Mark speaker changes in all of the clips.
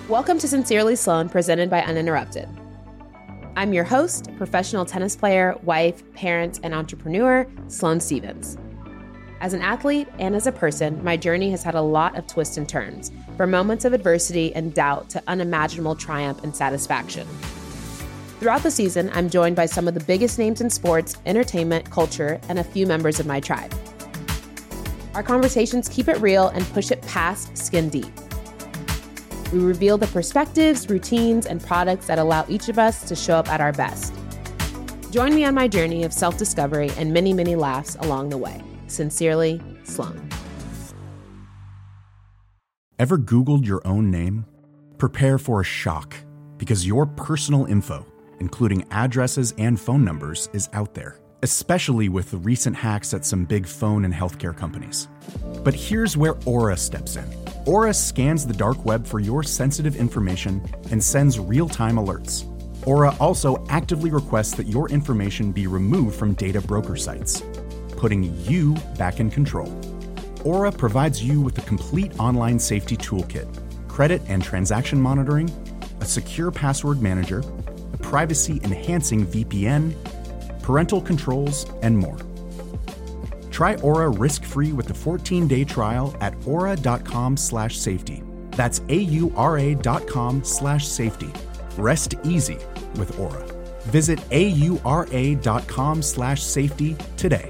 Speaker 1: Welcome to Sincerely Sloan, presented by Uninterrupted. I'm your host, professional tennis player, wife, parent, and entrepreneur, Sloane Stephens. As an athlete and as a person, my journey has had a lot of twists and turns, from moments of adversity and doubt to unimaginable triumph and satisfaction. Throughout the season, I'm joined by some of the biggest names in sports, entertainment, culture, and a few members of my tribe. Our conversations keep it real and push it past skin deep. We reveal the perspectives, routines, and products that allow each of us to show up at our best. Join me on my journey of self-discovery and many, many laughs along the way. Sincerely, Sloane.
Speaker 2: Ever Googled your own name? Prepare for a shock, because your personal info, including addresses and phone numbers, is out there, especially with the recent hacks at some big phone and healthcare companies. But here's where Aura steps in. Aura scans the dark web for your sensitive information and sends real-time alerts. Aura also actively requests that your information be removed from data broker sites, putting you back in control. Aura provides you with a complete online safety toolkit, credit and transaction monitoring, a secure password manager, a privacy-enhancing VPN, parental controls, and more. Try Aura risk-free with a 14-day trial at aura.com/safety. That's AURA.com/safety. Rest easy with Aura. Visit AURA.com/safety today.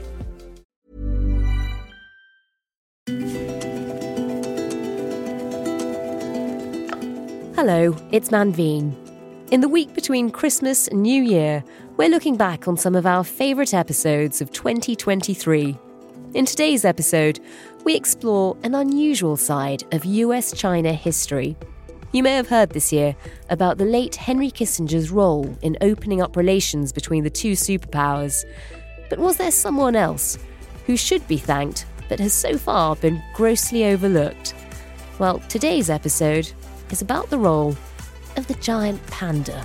Speaker 3: Hello, it's Manveen. In the week between Christmas and New Year, we're looking back on some of our favourite episodes of 2023. In today's episode, we explore an unusual side of US-China history. You may have heard this year about the late Henry Kissinger's role in opening up relations between the two superpowers. But was there someone else who should be thanked but has so far been grossly overlooked? Well, today's episode is about the role of the giant panda.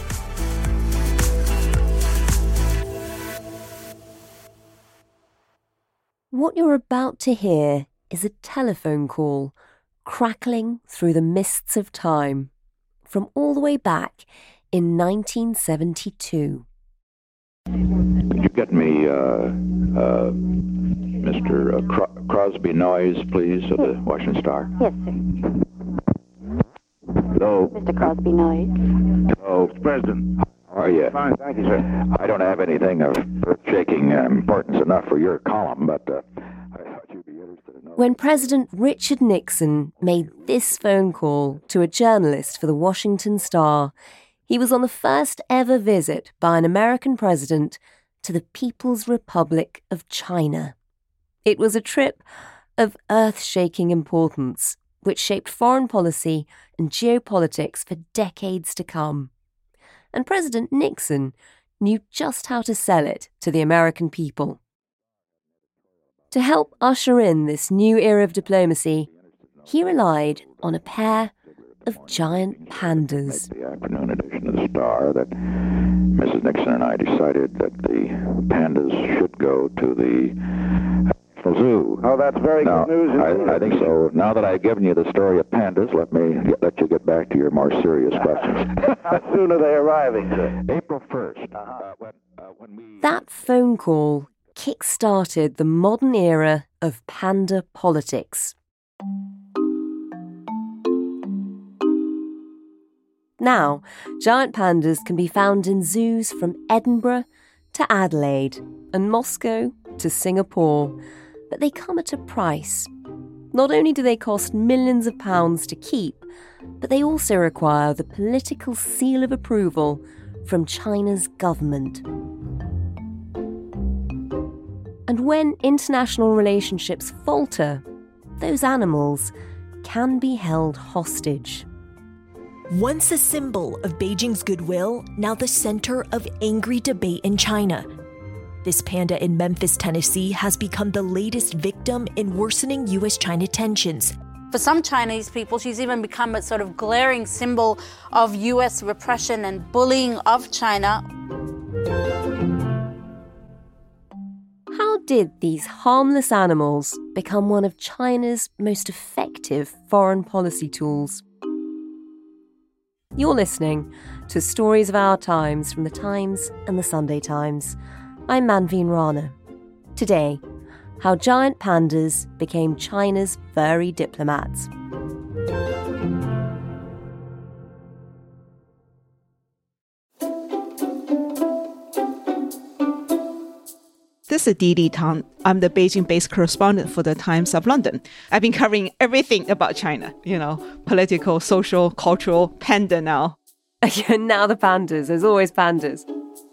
Speaker 3: What you're about to hear is a telephone call crackling through the mists of time from all the way back in 1972.
Speaker 4: Could you get me Mr. Crosby Noyes, please, of the Washington Star?
Speaker 5: Yes, sir.
Speaker 4: Hello.
Speaker 5: Mr. Crosby Noyes.
Speaker 4: Hello.
Speaker 6: Mr. President.
Speaker 4: How are you?
Speaker 6: Fine, thank you, sir.
Speaker 4: I don't have anything of earth-shaking importance enough for your column, but I thought you'd be interested to know.
Speaker 3: When President Richard Nixon made this phone call to a journalist for the Washington Star, he was on the first ever visit by an American president to the People's Republic of China. It was a trip of earth-shaking importance, which shaped foreign policy and geopolitics for decades to come. And President Nixon knew just how to sell it to the American people. To help usher in this new era of diplomacy, he relied on a pair of giant pandas.
Speaker 4: The afternoon edition of the Star that Mrs. Nixon and I decided that the pandas should go to the zoo.
Speaker 6: Oh, that's very good news.
Speaker 4: I think so. Now that I've given you the story of pandas, let you get back to your more serious questions.
Speaker 6: How soon are they arriving, sir?
Speaker 4: April 1st.
Speaker 3: That phone call kick-started the modern era of panda politics. Now, giant pandas can be found in zoos from Edinburgh to Adelaide and Moscow to Singapore. But they come at a price. Not only do they cost millions of pounds to keep, but they also require the political seal of approval from China's government. And when international relationships falter, those animals can be held hostage.
Speaker 7: Once a symbol of Beijing's goodwill, now the center of angry debate in China. This panda in Memphis, Tennessee, has become the latest victim in worsening U.S.-China tensions.
Speaker 8: For some Chinese people, she's even become a sort of glaring symbol of U.S. repression and bullying of China.
Speaker 3: How did these harmless animals become one of China's most effective foreign policy tools? You're listening to Stories of Our Times from The Times and The Sunday Times. I'm Manveen Rana. Today, how giant pandas became China's furry diplomats.
Speaker 5: This is Didi Tang. I'm the Beijing-based correspondent for the Times of London. I've been covering everything about China, political, social, cultural, panda now.
Speaker 3: Now the pandas. There's always pandas.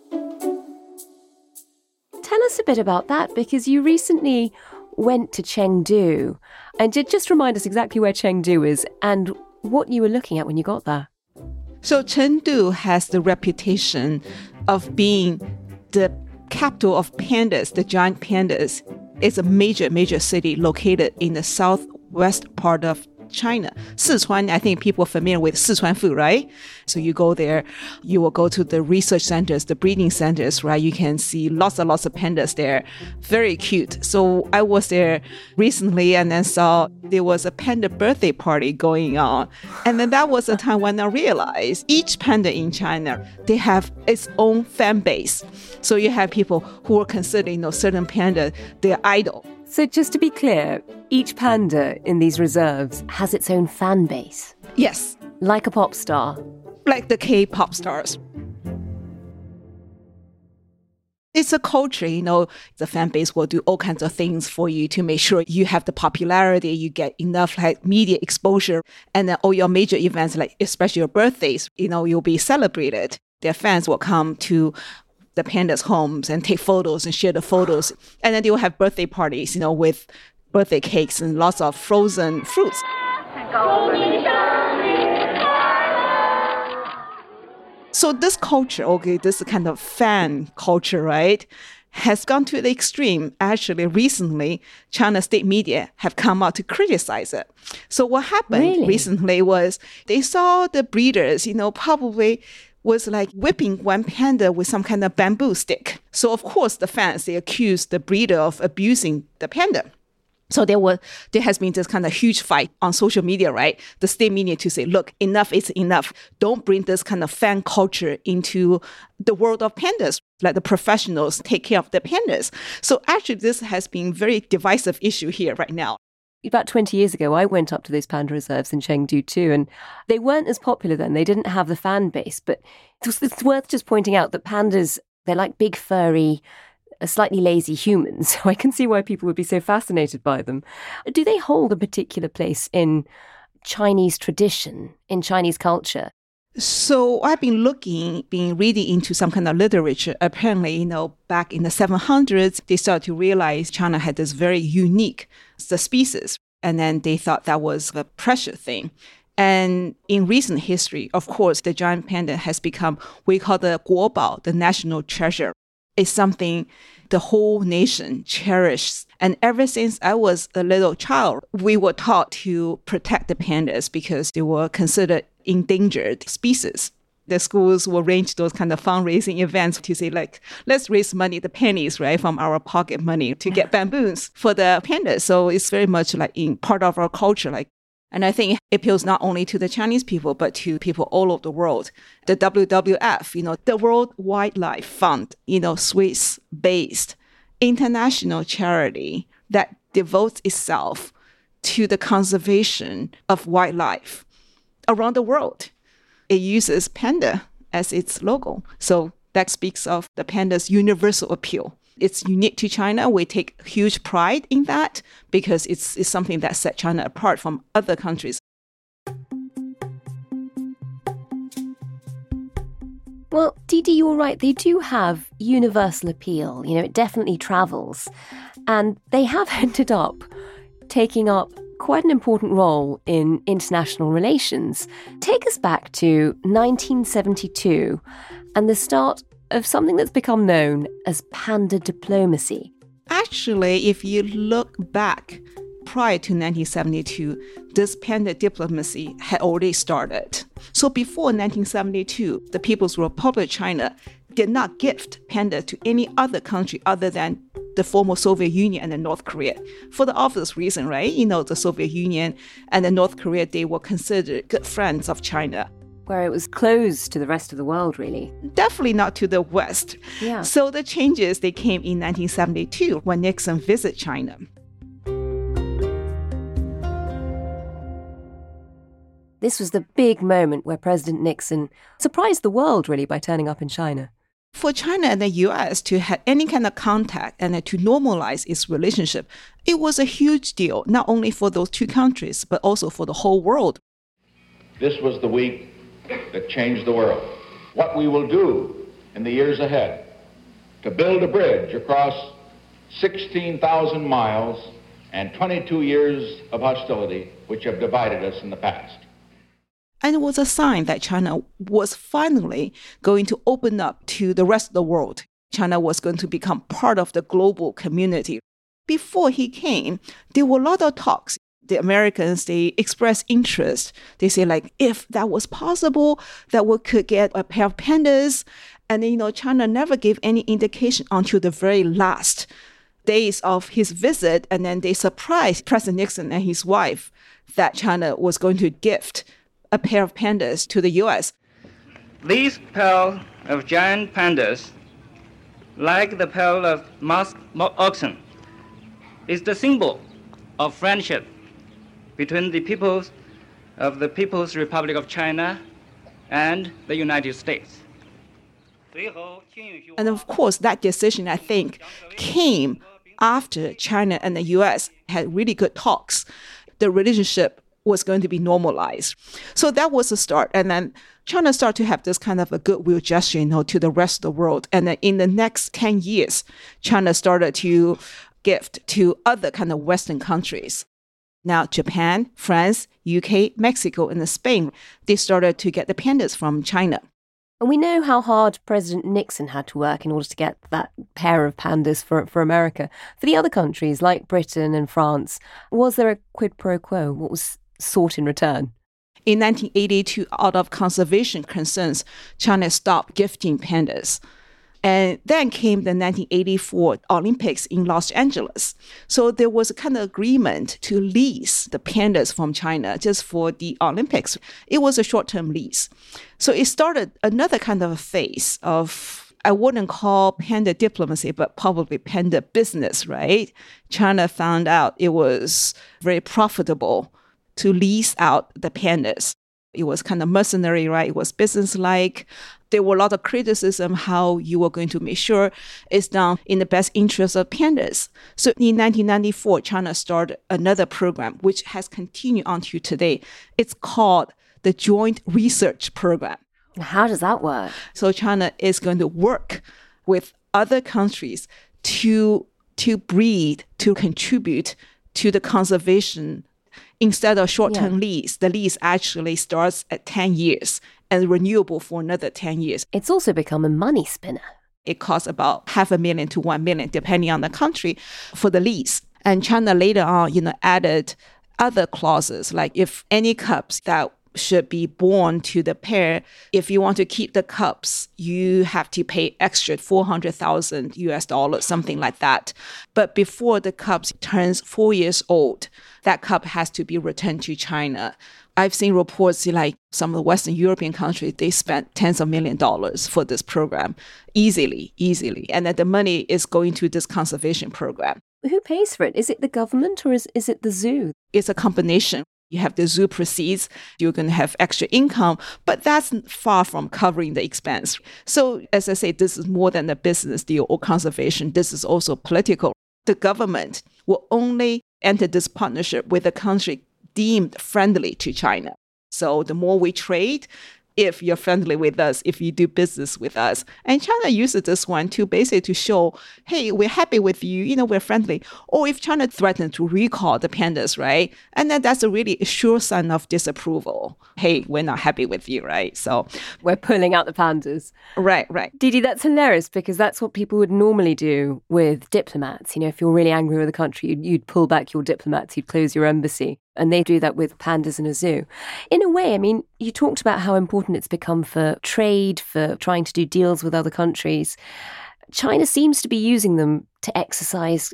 Speaker 3: Tell us a bit about that, because you recently went to Chengdu. And just remind us exactly where Chengdu is and what you were looking at when you got there.
Speaker 5: So Chengdu has the reputation of being the capital of pandas, the giant pandas. It's a major city located in the southwest part of China. Sichuan, I think people are familiar with Sichuan food, right? So you go there, you will go to the research centers, the breeding centers, right? You can see lots of pandas there. Very cute. So I was there recently and then saw there was a panda birthday party going on. And then that was the time when I realized each panda in China, they have its own fan base. So you have people who are considering, certain panda their idol.
Speaker 3: So just to be clear, each panda in these reserves has its own fan base.
Speaker 5: Yes.
Speaker 3: Like a pop star.
Speaker 5: Like the K-pop stars. It's a culture, the fan base will do all kinds of things for you to make sure you have the popularity, you get enough media exposure, and then all your major events, especially your birthdays, you'll be celebrated. Their fans will come to the pandas' homes and take photos and share the photos. And then they will have birthday parties, with birthday cakes and lots of frozen fruits. So this culture, this kind of fan culture, right, has gone to the extreme. Actually, recently, China state media have come out to criticize it. So what happened recently was they saw the breeders, probably was whipping one panda with some kind of bamboo stick. So of course the fans, they accused the breeder of abusing the panda. So there has been this kind of huge fight on social media, right? The state media to say, look, enough is enough. Don't bring this kind of fan culture into the world of pandas. Let the professionals take care of the pandas. So actually this has been a very divisive issue here right now.
Speaker 3: About 20 years ago, I went up to those panda reserves in Chengdu too, and they weren't as popular then. They didn't have the fan base, but it's worth just pointing out that pandas, they're like big, furry, slightly lazy humans, so I can see why people would be so fascinated by them. Do they hold a particular place in Chinese tradition, in Chinese culture?
Speaker 5: So I've been reading into some kind of literature. Apparently, back in the 700s, they started to realize China had this very unique species. And then they thought that was a precious thing. And in recent history, of course, the giant panda has become, we call the guobao, the national treasure. It's something the whole nation cherishes. And ever since I was a little child, we were taught to protect the pandas because they were considered endangered species. The schools will arrange those kind of fundraising events to say, let's raise money, the pennies, right, from our pocket money to get bamboos for the pandas. So it's very much in part of our culture. And I think it appeals not only to the Chinese people, but to people all over the world. The WWF, the World Wildlife Fund, Swiss-based international charity that devotes itself to the conservation of wildlife around the world. It uses panda as its logo. So that speaks of the panda's universal appeal. It's unique to China. We take huge pride in that because it's something that set China apart from other countries.
Speaker 3: Well, Didi, you're right. They do have universal appeal. It definitely travels. And they have ended up taking up quite an important role in international relations. Take us back to 1972 and the start of something that's become known as panda diplomacy.
Speaker 5: Actually, if you look back prior to 1972, this panda diplomacy had already started. So before 1972, the People's Republic of China did not gift panda to any other country other than the former Soviet Union and North Korea. For the obvious reason, right? The Soviet Union and the North Korea, they were considered good friends of China.
Speaker 3: Where it was closed to the rest of the world, really.
Speaker 5: Definitely not to the West.
Speaker 3: Yeah.
Speaker 5: So the changes, they came in 1972 when Nixon visited China.
Speaker 3: This was the big moment where President Nixon surprised the world, really, by turning up in China.
Speaker 5: For China and the U.S. to have any kind of contact and to normalize its relationship, it was a huge deal, not only for those two countries, but also for the whole world.
Speaker 9: This was the week that changed the world. What we will do in the years ahead to build a bridge across 16,000 miles and 22 years of hostility which have divided us in the past.
Speaker 5: And it was a sign that China was finally going to open up to the rest of the world. China was going to become part of the global community. Before he came, there were a lot of talks. The Americans, they expressed interest. They say, like, if that was possible, that we could get a pair of pandas. And, China never gave any indication until the very last days of his visit. And then they surprised President Nixon and his wife that China was going to gift a pair of pandas to the U.S.
Speaker 10: These pair of giant pandas, like the pair of musk oxen, is the symbol of friendship between the peoples of the People's Republic of China and the United States.
Speaker 5: And of course, that decision, I think, came after China and the U.S. had really good talks. The relationship was going to be normalized. So that was the start. And then China started to have this kind of a goodwill gesture, to the rest of the world. And then in the next 10 years, China started to gift to other kind of Western countries. Now, Japan, France, UK, Mexico, and Spain, they started to get the pandas from China.
Speaker 3: And we know how hard President Nixon had to work in order to get that pair of pandas for America. For the other countries, like Britain and France, was there a quid pro quo? What was sought in return?
Speaker 5: In 1982, out of conservation concerns, China stopped gifting pandas. And then came the 1984 Olympics in Los Angeles. So there was a kind of agreement to lease the pandas from China just for the Olympics. It was a short-term lease. So it started another kind of a phase of, I wouldn't call panda diplomacy, but probably panda business, right? China found out it was very profitable to lease out the pandas. It was kind of mercenary, right? It was business-like. There were a lot of criticism how you were going to make sure it's done in the best interest of pandas. So in 1994, China started another program, which has continued until today. It's called the Joint Research Program.
Speaker 3: How does that work?
Speaker 5: So China is going to work with other countries to breed, to contribute to the conservation. Instead of short-term lease, the lease actually starts at 10 years and renewable for another 10 years.
Speaker 3: It's also become a money spinner.
Speaker 5: It costs about $500,000 to $1 million, depending on the country, for the lease. And China later on, added other clauses, like if any cubs that should be born to the pair, if you want to keep the cubs, you have to pay extra $400,000, something like that. But before the cubs turns 4 years old, that cub has to be returned to China. I've seen reports like some of the Western European countries, they spent tens of $millions for this program easily. And that the money is going to this conservation program.
Speaker 3: Who pays for it? Is it the government or is it the zoo?
Speaker 5: It's a combination. You have the zoo proceeds, you're going to have extra income, but that's far from covering the expense. So as I say, this is more than a business deal or conservation. This is also political. The government will only enter this partnership with a country deemed friendly to China. So the more we trade, if you're friendly with us, if you do business with us. And China uses this one to basically to show, hey, we're happy with you, we're friendly. Or if China threatens to recall the pandas, right? And then that's a really sure sign of disapproval. Hey, we're not happy with you, right? So
Speaker 3: we're pulling out the pandas.
Speaker 5: Right.
Speaker 3: Didi, that's hilarious because that's what people would normally do with diplomats. If you're really angry with a country, you'd pull back your diplomats, you'd close your embassy. And they do that with pandas in a zoo. In a way, you talked about how important it's become for trade, for trying to do deals with other countries. China seems to be using them to exercise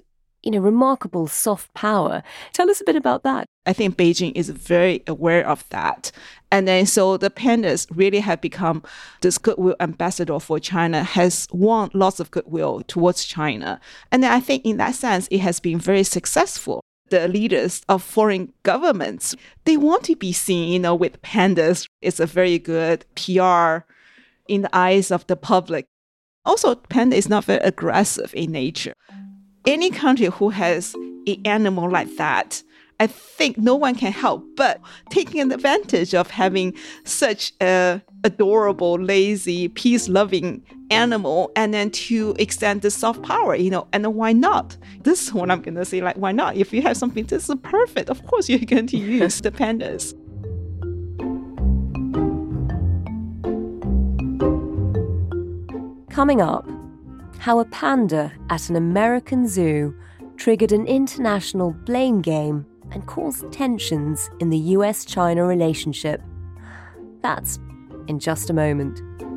Speaker 3: remarkable soft power. Tell us a bit about that.
Speaker 5: I think Beijing is very aware of that. And then so the pandas really have become this goodwill ambassador for China, has won lots of goodwill towards China. And then I think in that sense, it has been very successful. The leaders of foreign governments, they want to be seen, with pandas. It's a very good PR in the eyes of the public. Also, panda is not very aggressive in nature. Any country who has an animal like that, I think no one can help but taking advantage of having such a adorable, lazy, peace-loving animal, and then to extend the soft power, and why not? This is what I'm going to say, why not? If you have something this is perfect, of course you're going to use the pandas.
Speaker 3: Coming up, how a panda at an American zoo triggered an international blame game and caused tensions in the US-China relationship. That's in just a moment.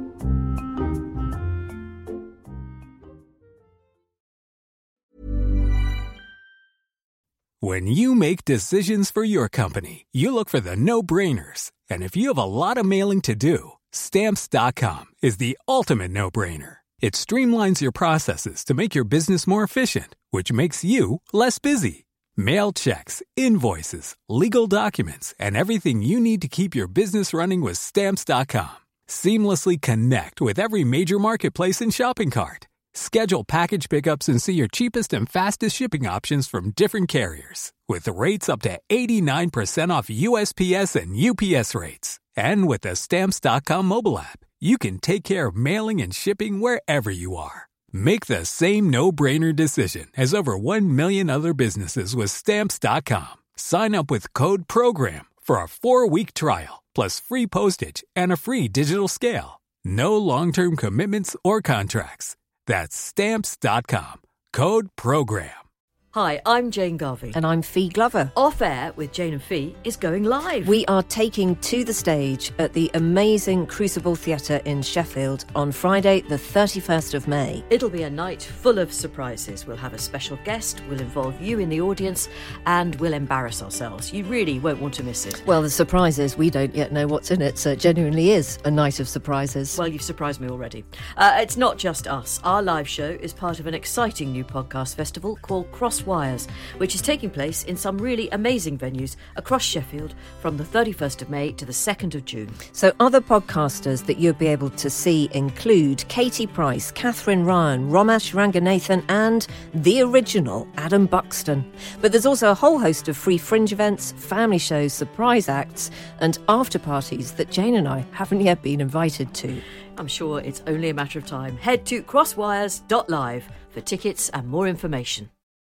Speaker 11: When you make decisions for your company, you look for the no-brainers. And if you have a lot of mailing to do, Stamps.com is the ultimate no-brainer. It streamlines your processes to make your business more efficient, which makes you less busy. Mail checks, invoices, legal documents, and everything you need to keep your business running with Stamps.com. Seamlessly connect with every major marketplace and shopping cart. Schedule package pickups and see your cheapest and fastest shipping options from different carriers, with rates up to 89% off USPS and UPS rates. And with the Stamps.com mobile app, you can take care of mailing and shipping wherever you are. Make the same no-brainer decision as over 1 million other businesses with Stamps.com. Sign up with code PROGRAM for a 4-week trial, plus free postage and a free digital scale. No long-term commitments or contracts. That's Stamps.com. Code PROGRAM.
Speaker 12: Hi, I'm Jane Garvey.
Speaker 13: And I'm Fee Glover.
Speaker 12: Off Air with Jane and Fee is going live.
Speaker 13: We are taking to the stage at the amazing Crucible Theatre in Sheffield on Friday, the 31st of May.
Speaker 12: It'll be a night full of surprises. We'll have a special guest, we'll involve you in the audience, and we'll embarrass ourselves. You really won't want to miss it.
Speaker 13: Well, the surprise is we don't yet know what's in it, so it genuinely is a night of surprises.
Speaker 12: Well, you've surprised me already. It's not just us. Our live show is part of an exciting new podcast festival called Crosswires, which is taking place in some really amazing venues across Sheffield from the 31st of May to the 2nd of June.
Speaker 13: So other podcasters that you'll be able to see include Katie Price, Catherine Ryan, Romesh Ranganathan and the original Adam Buxton. But there's also a whole host of free fringe events, family shows, surprise acts and after parties that Jane and I haven't yet been invited to.
Speaker 12: I'm sure it's only a matter of time. Head to crosswires.live for tickets and more information.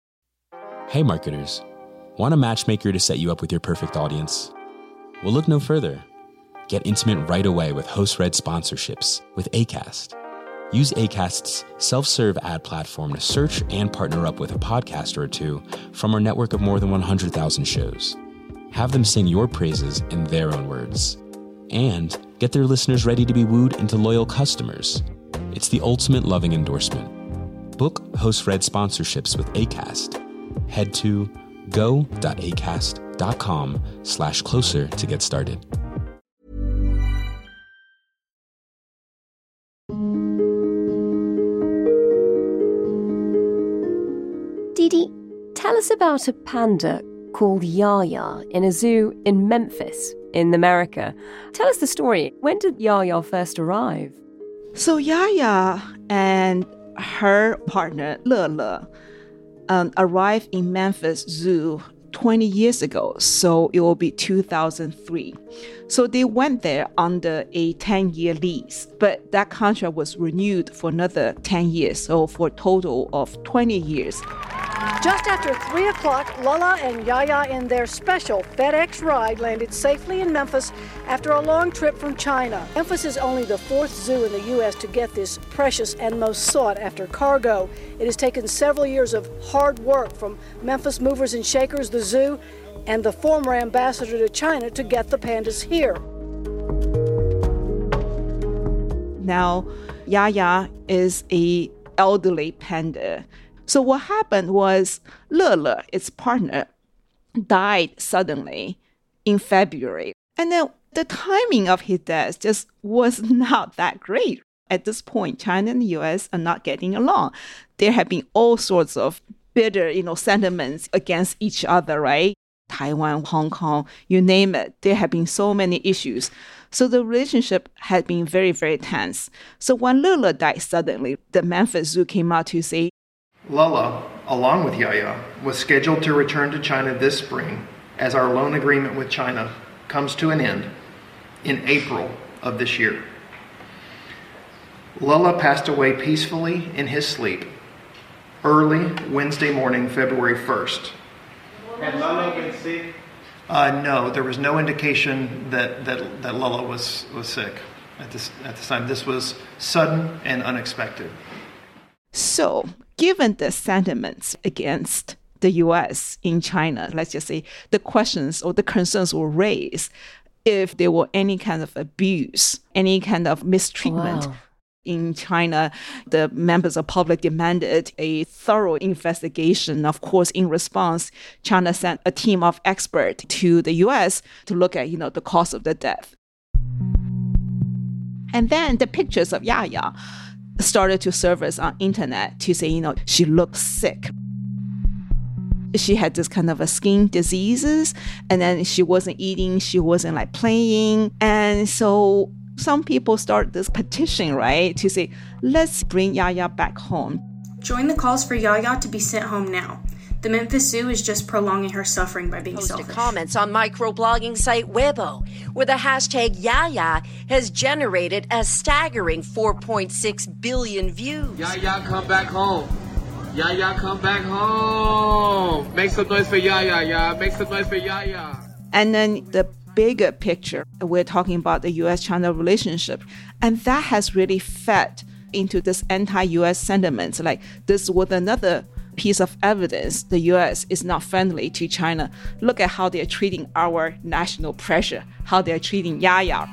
Speaker 14: Hey marketers, want a matchmaker to set you up with your perfect audience? Well, look no further. Get intimate right away with host-read sponsorships with Acast. Use Acast's self-serve ad platform to search and partner up with a podcaster or two from our network of more than 100,000 shows. Have them sing your praises in their own words. And get their listeners ready to be wooed into loyal customers. It's the ultimate loving endorsement. Book host-read sponsorships with Acast. Head to go.acast.com/closer to get started.
Speaker 3: Didi, tell us about a panda called Yaya in a zoo in Memphis in America. Tell us the story. When did Yaya first arrive?
Speaker 5: So Yaya and her partner, Le arrived in Memphis Zoo 20 years ago, so it will be 2003. So they went there under a 10-year lease, but that contract was renewed for another 10 years, so for a total of 20 years.
Speaker 15: Just after 3 o'clock, Lala and Yaya in their special FedEx ride landed safely in Memphis after a long trip from China. Memphis is only the 4th zoo in the U.S. to get this precious and most sought-after cargo. It has taken several years of hard work from Memphis Movers and Shakers, the zoo, and the former ambassador to China to get the pandas here.
Speaker 5: Now, Yaya is an elderly panda. So what happened was Le, its partner, died suddenly in February. And then the timing of his death just was not that great. At this point, China and the U.S. are not getting along. There have been all sorts of bitter, sentiments against each other, right? Taiwan, Hong Kong, you name it. There have been so many issues. So the relationship had been very, very tense. So when Le died suddenly, the Memphis Zoo came out to say,
Speaker 16: Lala, along with Yaya, was scheduled to return to China this spring as our loan agreement with China comes to an end in April of this year. Lala passed away peacefully in his sleep early Wednesday morning, February 1st.
Speaker 6: Had Lala been sick?
Speaker 16: No, there was no indication that Lala was sick at this time. This was sudden and unexpected.
Speaker 5: So, given the sentiments against the U.S. in China, let's just say the questions or the concerns were raised if there were any kind of abuse, any kind of mistreatment.
Speaker 3: Wow.
Speaker 5: In China, the members of public demanded a thorough investigation. Of course, in response, China sent a team of experts to the U.S. to look at, the cause of the death. And then the pictures of Yaya started to surface on internet to say, she looked sick. She had this kind of a skin diseases, and then she wasn't eating, she wasn't playing. And so some people start this petition, right, to say, let's bring Yaya back home.
Speaker 17: Join the calls for Yaya to be sent home now. The Memphis Zoo is just prolonging her suffering by being selfish.
Speaker 18: Comments on microblogging site Weibo, where the hashtag Yaya has generated a staggering 4.6 billion views.
Speaker 19: Yaya, come back home. Yaya, come back home. Make some noise for Yaya, yeah. Make some noise for Yaya.
Speaker 5: And then the bigger picture, we're talking about the U.S.-China relationship. And that has really fed into this anti-U.S. sentiment. This was another piece of evidence the U.S. is not friendly to China. Look at how they're treating our national pressure, how they're treating Yaya.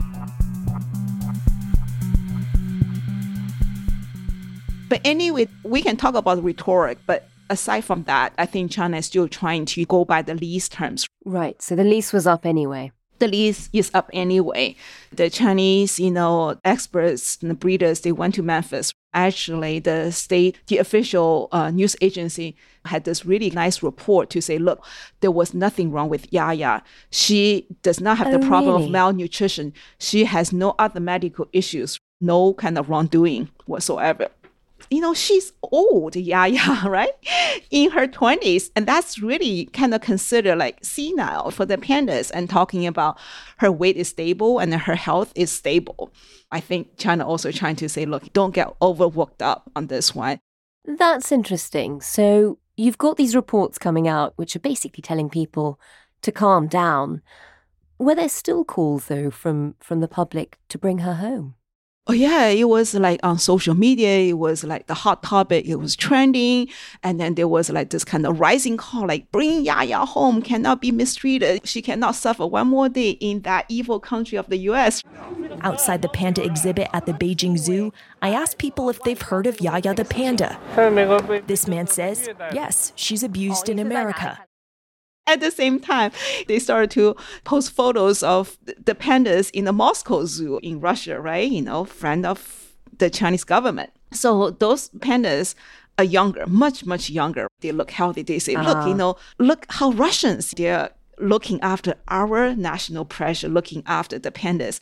Speaker 5: But anyway, we can talk about rhetoric, but aside from that, I think China is still trying to go by the lease terms.
Speaker 3: Right, so the lease was up anyway.
Speaker 5: The lease is up anyway. The Chinese, experts and the breeders, they went to Memphis. Actually, the official news agency had this really nice report to say, look, there was nothing wrong with Yaya. She does not have the problem of malnutrition. She has no other medical issues, no kind of wrongdoing whatsoever. She's old, Yaya, right? In her 20s. And that's really kind of considered senile for the pandas, and talking about her weight is stable and her health is stable. I think China also trying to say, look, don't get overworked up on this one.
Speaker 3: That's interesting. So you've got these reports coming out, which are basically telling people to calm down. Were there still calls, though, from the public to bring her home?
Speaker 5: Oh, yeah, it was on social media, it was the hot topic, it was trending. And then there was this kind of rising call, bring Yaya home, cannot be mistreated. She cannot suffer one more day in that evil country of the U.S.
Speaker 7: Outside the panda exhibit at the Beijing Zoo, I asked people if they've heard of Yaya the panda. This man says, yes, she's abused in America.
Speaker 5: At the same time, they started to post photos of the pandas in the Moscow Zoo in Russia, right? Friend of the Chinese government. So those pandas are younger, much, much younger. They look healthy. They say, look how Russians, they're looking after our national pressure, looking after the pandas.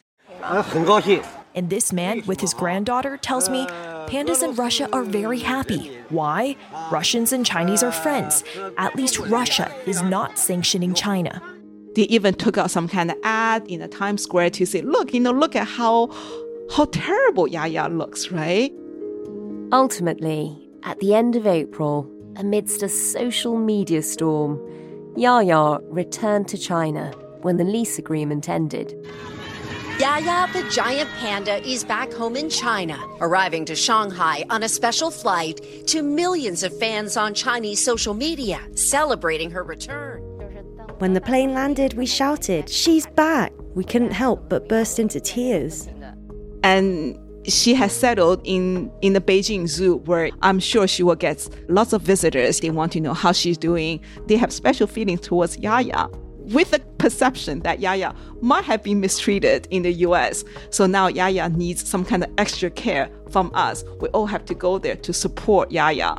Speaker 7: And this man with his granddaughter tells me pandas in Russia are very happy. Why? Russians and Chinese are friends. At least Russia is not sanctioning China.
Speaker 5: They even took out some kind of ad in the Times Square to say, look at how terrible Yaya looks, right?
Speaker 3: Ultimately, at the end of April, amidst a social media storm, Yaya returned to China when the lease agreement ended.
Speaker 18: Yaya the giant panda is back home in China, arriving to Shanghai on a special flight to millions of fans on Chinese social media celebrating her return.
Speaker 20: When the plane landed, we shouted, "She's back!" We couldn't help but burst into tears.
Speaker 5: And she has settled in the Beijing Zoo, where I'm sure she will get lots of visitors. They want to know how she's doing. They have special feelings towards Yaya, with the perception that Yaya might have been mistreated in the US. So now Yaya needs some kind of extra care from us. We all have to go there to support Yaya.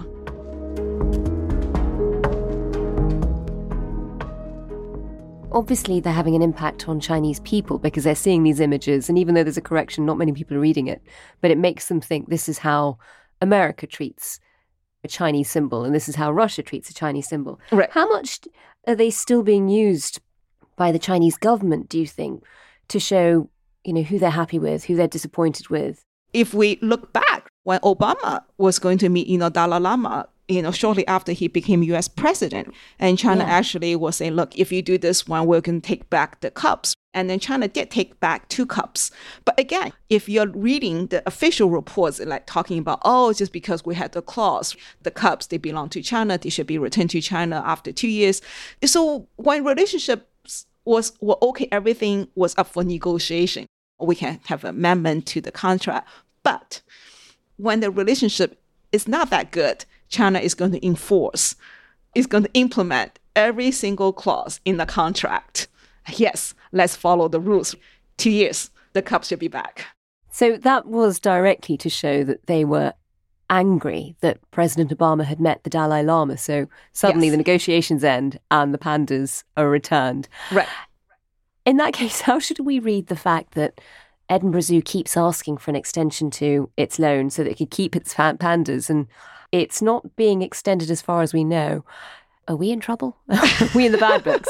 Speaker 3: Obviously, they're having an impact on Chinese people because they're seeing these images. And even though there's a correction, not many people are reading it. But it makes them think this is how America treats a Chinese symbol and this is how Russia treats a Chinese symbol.
Speaker 5: Right.
Speaker 3: How much are they still being used by the Chinese government, do you think, to show, who they're happy with, who they're disappointed with?
Speaker 5: If we look back, when Obama was going to meet, Dalai Lama, shortly after he became US president, and China actually was saying, look, if you do this one, we're going to take back the cups. And then China did take back 2 cups. But again, if you're reading the official reports, like talking about, just because we had the clause, the cups, they belong to China, they should be returned to China after 2 years. So when relationships were okay, everything was up for negotiation. We can have an amendment to the contract. But when the relationship is not that good, China is going to enforce, is going to implement every single clause in the contract. Yes, let's follow the rules. 2 years, the cup should be back.
Speaker 3: So that was directly to show that they were angry that President Obama had met the Dalai Lama. So suddenly the negotiations end and the pandas are returned.
Speaker 5: Right.
Speaker 3: In that case, how should we read the fact that Edinburgh Zoo keeps asking for an extension to its loan so that it could keep its pandas, and it's not being extended as far as we know? Are we in trouble? Are we in the bad books?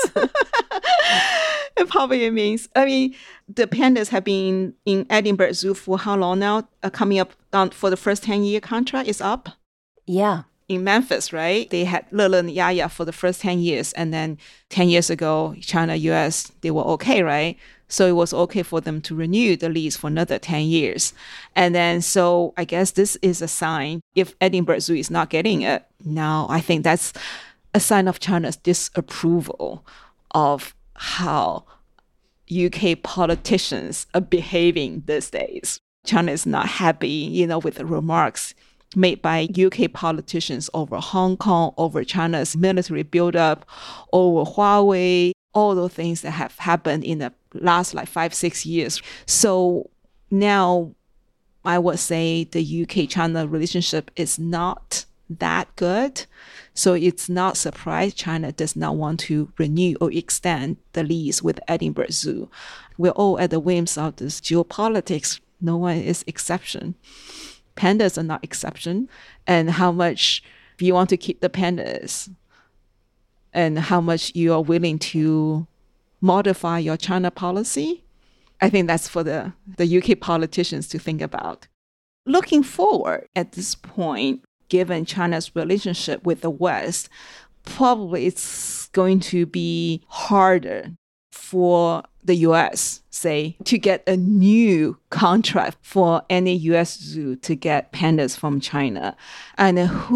Speaker 5: It probably means, the pandas have been in Edinburgh Zoo for how long now? Coming up for the first 10-year contract is up?
Speaker 3: Yeah.
Speaker 5: In Memphis, right? They had Lele and Yaya for the first 10 years. And then 10 years ago, China, US, they were okay, right? So it was okay for them to renew the lease for another 10 years. And then, so I guess this is a sign. If Edinburgh Zoo is not getting it now, I think that's a sign of China's disapproval of how UK politicians are behaving these days. China is not happy, with the remarks made by UK politicians over Hong Kong, over China's military buildup, over Huawei, all those things that have happened in the last 5-6 years. So now I would say the UK-China relationship is not that good. So it's not surprised China does not want to renew or extend the lease with Edinburgh Zoo. We're all at the whims of this geopolitics. No one is exception. Pandas are not exception. And how much you want to keep the pandas and how much you are willing to modify your China policy, I think that's for the UK politicians to think about. Looking forward at this point, given China's relationship with the West, probably it's going to be harder for the US, say, to get a new contract for any US zoo to get pandas from China. And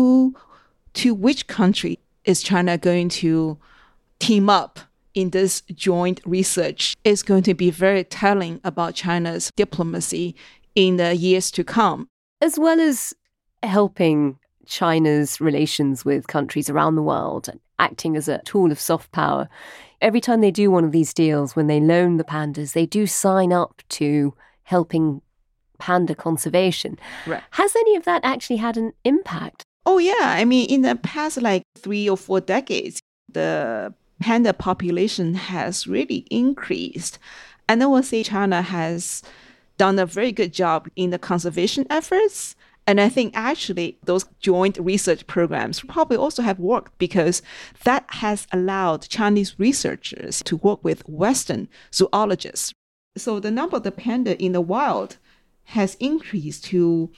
Speaker 5: to which country is China going to team up in this joint research is going to be very telling about China's diplomacy in the years to come.
Speaker 3: As well as helping China's relations with countries around the world and acting as a tool of soft power. Every time they do one of these deals, when they loan the pandas, they do sign up to helping panda conservation.
Speaker 5: Right.
Speaker 3: Has any of that actually had an impact?
Speaker 5: Oh, yeah. In the past 3 or 4 decades, the panda population has really increased. And I would say China has done a very good job in the conservation efforts. And I think actually those joint research programs probably also have worked because that has allowed Chinese researchers to work with Western zoologists. So the number of the panda in the wild has increased to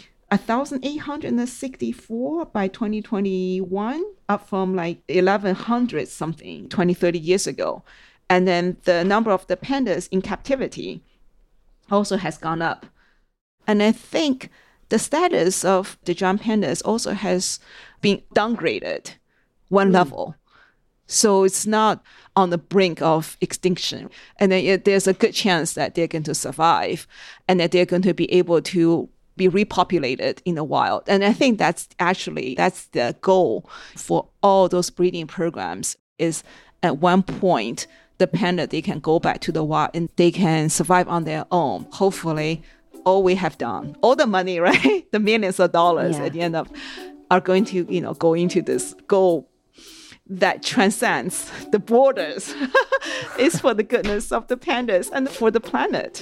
Speaker 5: 1,864 by 2021, up from 1,100 something 20, 30 years ago. And then the number of the pandas in captivity also has gone up. And I think the status of the giant pandas also has been downgraded one level. So it's not on the brink of extinction. And then there's a good chance that they're going to survive and that they're going to be able to be repopulated in the wild. And I think that's the goal for all those breeding programs, is at one point, the panda, they can go back to the wild and they can survive on their own. Hopefully, all we have done, all the money, right? The millions of dollars at the end of are going to, go into this goal that transcends the borders. It's for the goodness of the pandas and for the planet.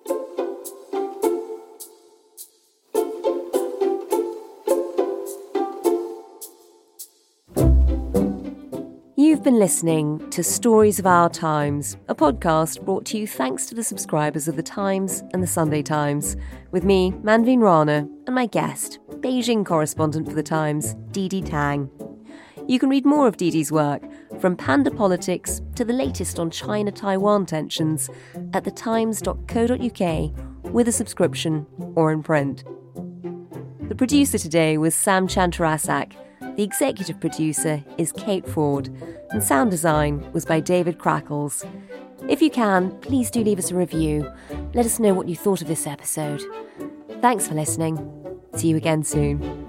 Speaker 3: You've been listening to Stories of Our Times, a podcast brought to you thanks to the subscribers of The Times and The Sunday Times, with me, Manveen Rana, and my guest, Beijing correspondent for The Times, Didi Tang. You can read more of Didi's work, from panda politics to the latest on China-Taiwan tensions, at thetimes.co.uk with a subscription or in print. The producer today was Sam Chantarasak. The executive producer is Kate Ford, and sound design was by David Crackles. If you can, please do leave us a review. Let us know what you thought of this episode. Thanks for listening. See you again soon.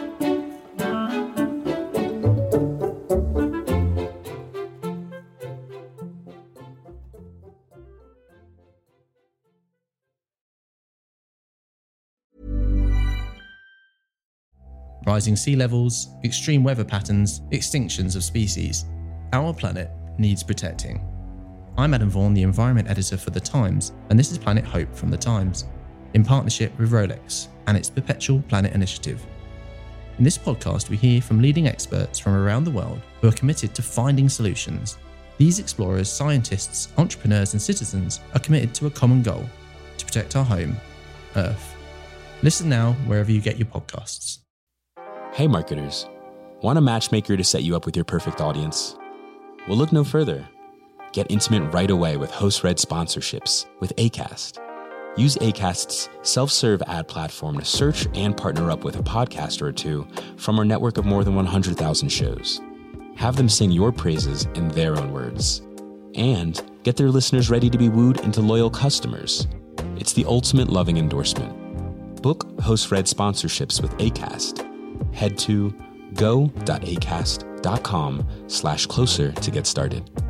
Speaker 21: Rising sea levels, extreme weather patterns, extinctions of species. Our planet needs protecting. I'm Adam Vaughan, the environment editor for The Times, and this is Planet Hope from The Times, in partnership with Rolex and its Perpetual Planet Initiative. In this podcast, we hear from leading experts from around the world who are committed to finding solutions. These explorers, scientists, entrepreneurs, and citizens are committed to a common goal: to protect our home, Earth. Listen now wherever you get your podcasts.
Speaker 14: Hey marketers, want a matchmaker to set you up with your perfect audience? Well, look no further. Get intimate right away with host-read sponsorships with Acast. Use Acast's self-serve ad platform to search and partner up with a podcaster or two from our network of more than 100,000 shows. Have them sing your praises in their own words. And get their listeners ready to be wooed into loyal customers. It's the ultimate loving endorsement. Book host-read sponsorships with Acast. Head to go.acast.com/closer to get started.